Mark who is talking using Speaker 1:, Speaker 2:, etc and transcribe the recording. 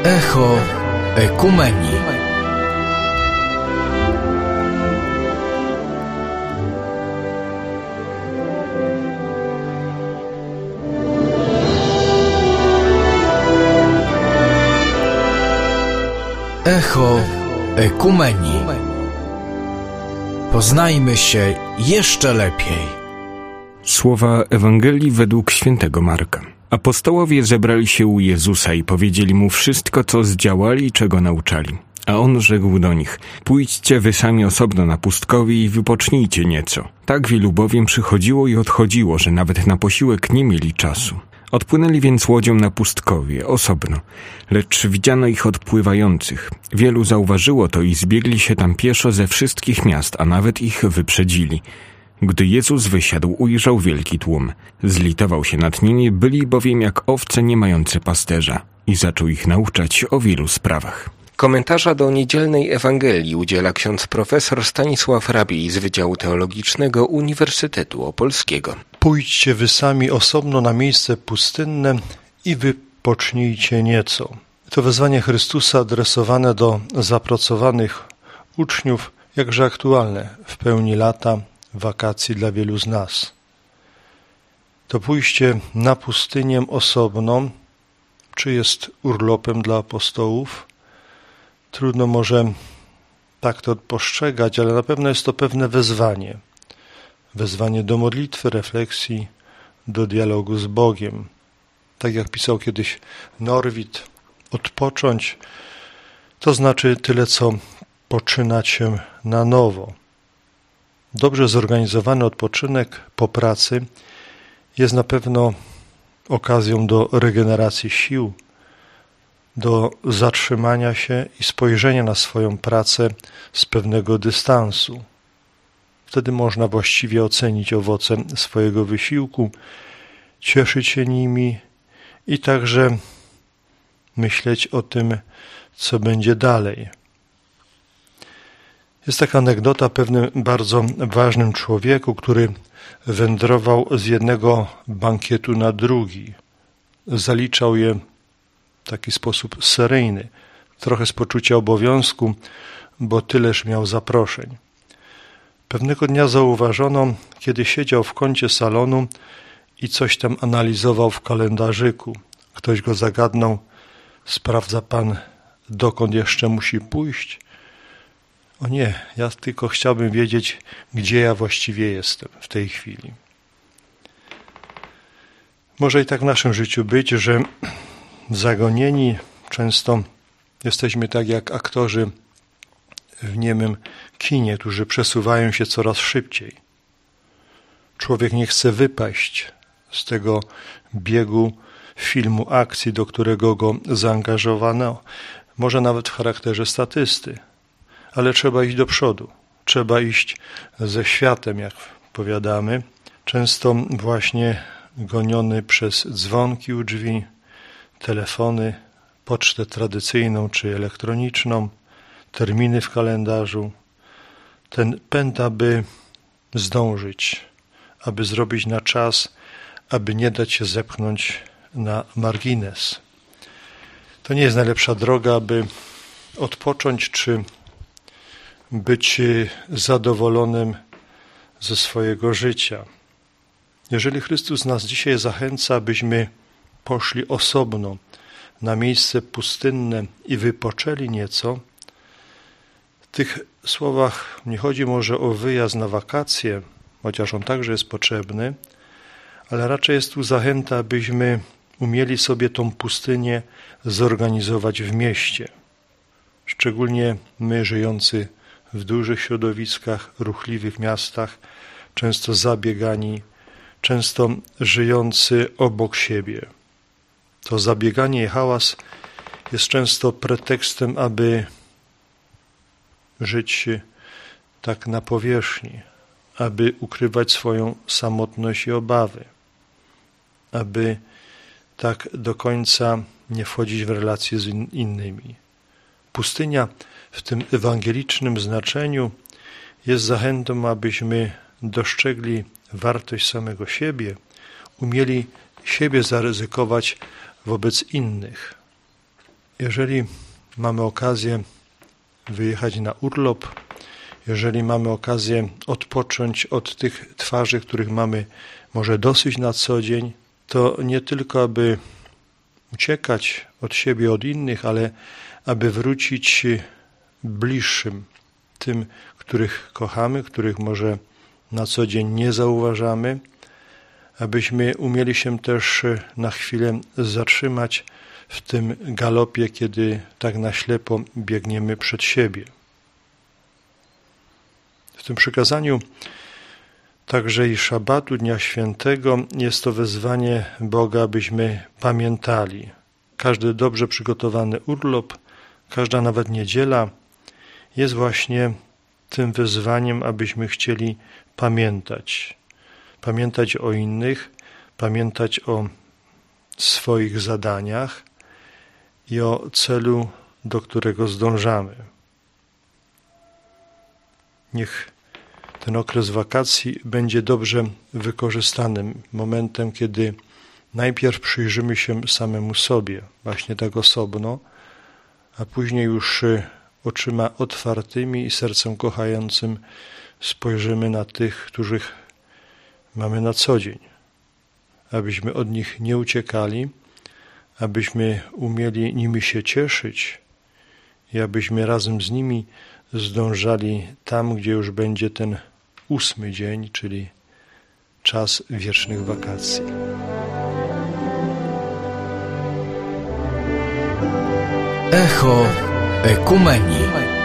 Speaker 1: Echo Ekumenii. Echo Ekumenii. Poznajmy się jeszcze lepiej.
Speaker 2: Słowa Ewangelii według świętego Marka. Apostołowie zebrali się u Jezusa i powiedzieli Mu wszystko, co zdziałali i czego nauczali. A On rzekł do nich: pójdźcie wy sami osobno na pustkowie i wypocznijcie nieco. Tak wielu bowiem przychodziło i odchodziło, że nawet na posiłek nie mieli czasu. Odpłynęli więc łodzią na pustkowie, osobno, lecz widziano ich odpływających. Wielu zauważyło to i zbiegli się tam pieszo ze wszystkich miast, a nawet ich wyprzedzili. Gdy Jezus wysiadł, ujrzał wielki tłum. Zlitował się nad nimi, byli bowiem jak owce nie mające pasterza i zaczął ich nauczać o wielu sprawach.
Speaker 3: Komentarza do niedzielnej Ewangelii udziela ksiądz profesor Stanisław Rabiej z Wydziału Teologicznego Uniwersytetu Opolskiego.
Speaker 4: Pójdźcie wy sami osobno na miejsce pustynne i wypocznijcie nieco. To wezwanie Chrystusa adresowane do zapracowanych uczniów, jakże aktualne w pełni lata, wakacji dla wielu z nas. To pójście na pustynię osobno, czy jest urlopem dla apostołów? Trudno może tak to postrzegać, ale na pewno jest to pewne wezwanie. Wezwanie do modlitwy, refleksji, do dialogu z Bogiem. Tak jak pisał kiedyś Norwid, odpocząć to znaczy tyle, co poczynać się na nowo. Dobrze zorganizowany odpoczynek po pracy jest na pewno okazją do regeneracji sił, do zatrzymania się i spojrzenia na swoją pracę z pewnego dystansu. Wtedy można właściwie ocenić owoce swojego wysiłku, cieszyć się nimi i także myśleć o tym, co będzie dalej. Jest taka anegdota o pewnym bardzo ważnym człowieku, który wędrował z jednego bankietu na drugi. Zaliczał je w taki sposób seryjny, trochę z poczucia obowiązku, bo tyleż miał zaproszeń. Pewnego dnia zauważono, kiedy siedział w kącie salonu i coś tam analizował w kalendarzyku. Ktoś go zagadnął: sprawdza pan, dokąd jeszcze musi pójść? O nie, ja tylko chciałbym wiedzieć, gdzie ja właściwie jestem w tej chwili. Może i tak w naszym życiu być, że zagonieni często jesteśmy tak jak aktorzy w niemym kinie, którzy przesuwają się coraz szybciej. Człowiek nie chce wypaść z tego biegu filmu akcji, do którego go zaangażowano, może nawet w charakterze statysty. Ale trzeba iść do przodu, trzeba iść ze światem, jak powiadamy, często właśnie goniony przez dzwonki u drzwi, telefony, pocztę tradycyjną czy elektroniczną, terminy w kalendarzu. Ten pęd, aby zdążyć, aby zrobić na czas, aby nie dać się zepchnąć na margines. To nie jest najlepsza droga, aby odpocząć czy być zadowolonym ze swojego życia. Jeżeli Chrystus nas dzisiaj zachęca, abyśmy poszli osobno na miejsce pustynne i wypoczęli nieco, w tych słowach nie chodzi może o wyjazd na wakacje, chociaż on także jest potrzebny, ale raczej jest tu zachęta, abyśmy umieli sobie tą pustynię zorganizować w mieście. Szczególnie my, żyjący w dużych środowiskach, ruchliwych miastach, często zabiegani, często żyjący obok siebie. To zabieganie i hałas jest często pretekstem, aby żyć tak na powierzchni, aby ukrywać swoją samotność i obawy, aby tak do końca nie wchodzić w relacje z innymi. Pustynia w tym ewangelicznym znaczeniu jest zachętą, abyśmy dostrzegli wartość samego siebie, umieli siebie zaryzykować wobec innych. Jeżeli mamy okazję wyjechać na urlop, jeżeli mamy okazję odpocząć od tych twarzy, których mamy może dosyć na co dzień, to nie tylko aby uciekać od siebie, od innych, ale aby wrócić bliższym, tym, których kochamy, których może na co dzień nie zauważamy, abyśmy umieli się też na chwilę zatrzymać w tym galopie, kiedy tak na ślepo biegniemy przed siebie. W tym przykazaniu także i szabatu, Dnia Świętego, jest to wezwanie Boga, abyśmy pamiętali. Każdy dobrze przygotowany urlop, każda nawet niedziela jest właśnie tym wezwaniem, abyśmy chcieli pamiętać. Pamiętać o innych, pamiętać o swoich zadaniach i o celu, do którego zdążamy. Niech ten okres wakacji będzie dobrze wykorzystanym momentem, kiedy najpierw przyjrzymy się samemu sobie, właśnie tak osobno, a później już oczyma otwartymi i sercem kochającym spojrzymy na tych, których mamy na co dzień, abyśmy od nich nie uciekali, abyśmy umieli nimi się cieszyć i abyśmy razem z nimi zdążali tam, gdzie już będzie ten 8. dzień, czyli czas wiecznych wakacji.
Speaker 1: Echo Ekumenii.